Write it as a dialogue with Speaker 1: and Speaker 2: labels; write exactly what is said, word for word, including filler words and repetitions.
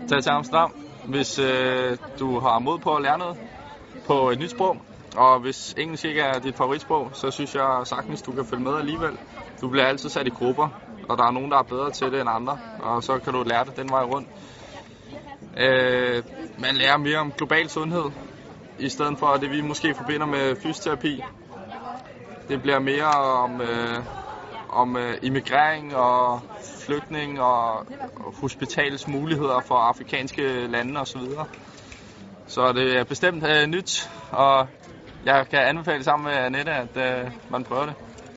Speaker 1: Tag til Amsterdam, hvis øh, du har mod på at lære noget på et nyt sprog. Og hvis engelsk ikke er dit favoritsprog, så synes jeg sagtens, du kan følge med alligevel. Du bliver altid sat i grupper, og der er nogen, der er bedre til det end andre. Og så kan du lære det den vej rundt. Øh, man lærer mere om global sundhed, i stedet for det, vi måske forbinder med fysioterapi. Det bliver mere om, øh, om øh, immigrering og flygtning og, og hospitals muligheder for afrikanske lande osv. Så det er bestemt øh, nyt, og jeg kan anbefale sammen med Annette, at øh, man prøver det.